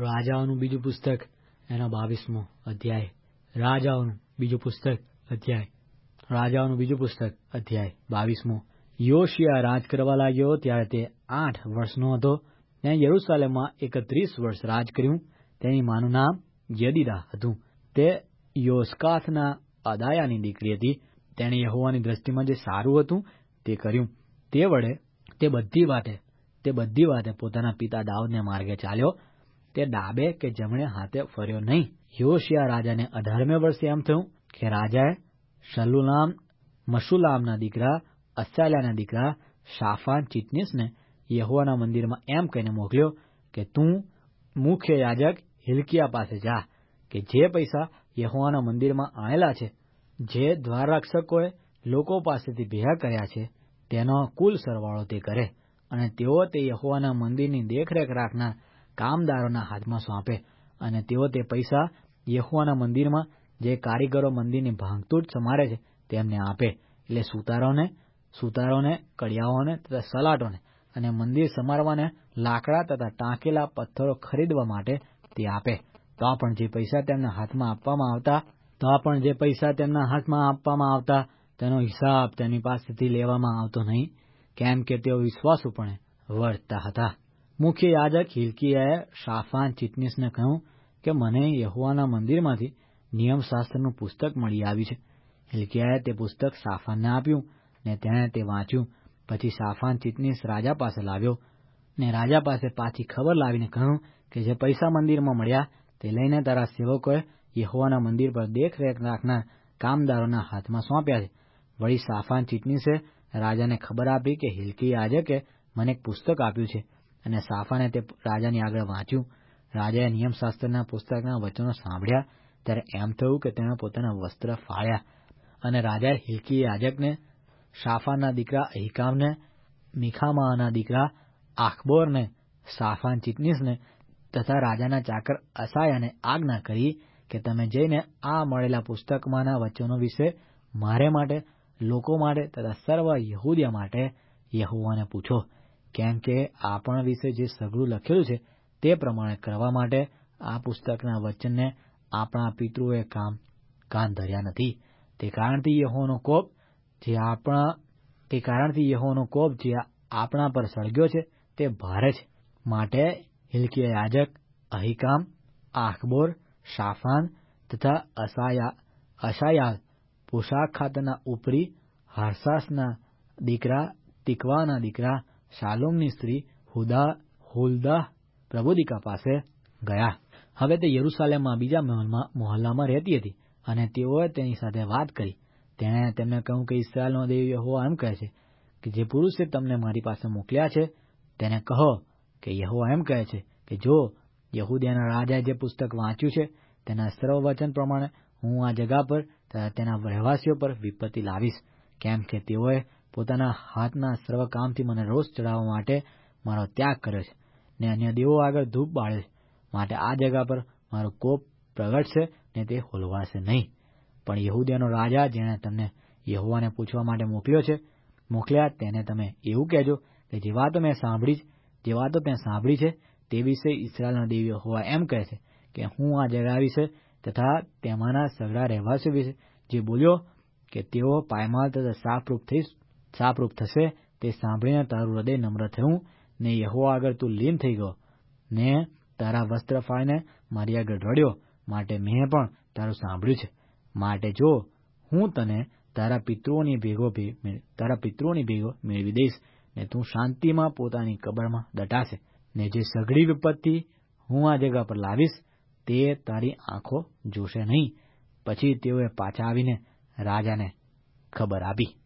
રાજાઓનું બીજું પુસ્તક એનો 22મો અધ્યાય. રાજાઓનું બીજું પુસ્તક અધ્યાય 22મો. યોશિયા રાજ કરવા લાગ્યો ત્યારે તે 8 વર્ષનો હતો. તેણે યરૂશાલેમમાં 31 વર્ષ રાજ કર્યું. તેની માનું નામ યદિદા હતું. તે યોસ્કાથના અદાયાની દીકરી હતી. તેણે યહોવાની દ્રષ્ટિમાં જે સારું હતું તે કર્યું. તે વડે તે બધી વાતે પોતાના પિતા દાઉદને માર્ગે ચાલ્યો. તે ડાબે કે જમણે હાથે ફર્યો નહીં. યોશિયા રાજાને 18મે વર્ષે એમ થયું કે રાજાએ મશુલામના દીકરા અસાલ્યાના દીકરા શાફાન ચિટનીસને યહોવાના મંદિરમાં એમ કહીને મોકલ્યો કે તું મુખ્ય યાજક હિલ્કિયા પાસે જા કે જે પૈસા યહોવાના મંદિરમાં આણેલા છે, જે દ્વારરક્ષકોએ લોકો પાસેથી ભેગા કર્યા છે, તેનો કુલ સરવાળો તે કરે અને તેઓ તે યહોવાના મંદિરની દેખરેખ રાખનાર કામદારોના હાથમાં સોંપે અને તેઓ તે પૈસા યહોવાના મંદિરમાં જે કારીગરો મંદિરની ભાંગતૂટ સમારે છે તેમને આપે. એટલે સુતારોને, કડિયાઓને તથા સલાટોને અને મંદિર સમારવાને લાકડા તથા ટાંકેલા પથ્થરો ખરીદવા માટે તે આપે. તો પણ જે પૈસા તેમના હાથમાં આપવામાં આવતા તેનો હિસાબ તેની પાસેથી લેવામાં આવતો નહીં, કેમ કે તેઓ વિશ્વાસુપણે વર્તતા હતા. મુખ્ય યાજક હિલ્કિયાએ શાફાન ચિટનીસને કહ્યું કે મને યહોવાના મંદિરમાંથી નિયમશાસ્ત્રનું પુસ્તક મળી આવ્યું છે. હિલ્કિયાએ તે પુસ્તક શાફાનને આપ્યું ને તેણે તે વાંચ્યું. પછી શાફાન ચિટનીસ રાજા પાસે લાવ્યો ને રાજા પાસે પાછી ખબર લાવીને કહ્યું કે જે પૈસા મંદિરમાં મળ્યા તે લઈને તારા સેવકોએ યહોવાના મંદિર પર દેખરેખ રાખનાર કામદારોના હાથમાં સોંપ્યા છે. વળી શાફાન ચિટનીસે રાજાને ખબર આપી કે હિલ્કિયા યાજકે મને એક પુસ્તક આપ્યું છે અને શાફાને તે રાજાની આગળ વાંચ્યું. રાજાએ નિયમશાસ્ત્રના પુસ્તકના વચનો સાંભળ્યા ત્યારે એમ થયું કે તેણે પોતાના વસ્ત્ર ફાડ્યા. અને રાજાએ હિલ્કિયા યાજકને, શાફાનના દીકરા અહીકામને, મીખામાના દીકરા આખબોરને, શાફાન ચિટનીસને તથા રાજાના ચાકર અસાયાને આજ્ઞા કરી કે તમે જઈને આ મળેલા પુસ્તકમાંના વચનો વિશે મારે માટે, લોકો માટે તથા સર્વ યહૂદિયા માટે યહોવાને પૂછો, કેમ કે આપણા વિશે જે સઘળું લખેલું છે તે પ્રમાણે કરવા માટે આ પુસ્તકના વચનને આપણા પિતૃઓએ કાન ધર્યા નથી. તે કારણથી યહોવાનો કોપ જે આપણા પર સળગ્યો છે તે ભારે છે. માટે હિલ્કિયા યાજક, અહીકામ, આખબોર, શાફાન તથા અશાયાલ, પોશાક ખાતરના ઉપરી, હારસાસના દીકરા, તિકવાના દીકરા, શાલુમની સ્ત્રી હુલ્દાહ પ્રબોધિકા પાસે ગયા. હવે તે યરૂશાલેમમાં બીજા મહોલ્લામાં રહેતી હતી અને તેઓએ તેની સાથે વાત કરી. તેણે તેમને કહ્યું કે ઇસ્રાયેલનો દેવ યહોવા એમ કહે છે કે જે પુરુષે તમને મારી પાસે મોકલ્યા છે તેને કહો કે યહોવા એમ કહે છે કે જો યહૂદિયાના રાજાએ જે પુસ્તક વાંચ્યું છે તેના સર્વ વચન પ્રમાણે હું આ જગા પર તથા તેના રહેવાસીઓ પર વિપત્તિ લાવીશ, કેમ કે તેઓએ પોતાના હાથના સર્વ કામથી મને રોષ ચડાવવા માટે મારો ત્યાગ કર્યો છે ને અન્ય દેવો આગળ ધૂપ બાળ્યો છે. માટે આ જગા પર મારો કોપ પ્રગટશે ને તે હોલવાશે નહીં. પણ યહૂદિયાનો રાજા જેણે તમને યહોવાને પૂછવા માટે મોકલ્યા તેને તમે એવું કહેજો કે જે વાતો તે સાંભળી છે તે વિશે ઇસ્રાયેલનો દેવ યહોવા એમ કહે છે કે હું આ જગા વિશે તથા તેમાંના સઘળા રહેવાસીઓ વિશે જે બોલ્યો કે તેઓ પાયમાલ તથા સાપરૂપ થશે તે સાંભળીને તારું હૃદય નમ્ર થયું ને યહોવા આગળ તું લીન થઈ ગયો ને તારા વસ્ત્ર ફાડીને મારી આગળ રડ્યો. માટે મેં પણ તારું સાંભળ્યું છે. માટે જો હું તને તારા પિતૃઓની ભેગો મેળવી દઈશ ને તું શાંતિમાં પોતાની કબરમાં દટાશે ને જે સઘળી વિપત્તિ હું આ જગા પર લાવીશ તે તારી આંખો જોશે નહીં. પછી તેઓએ પાછા આવીને રાજાને ખબર આપી.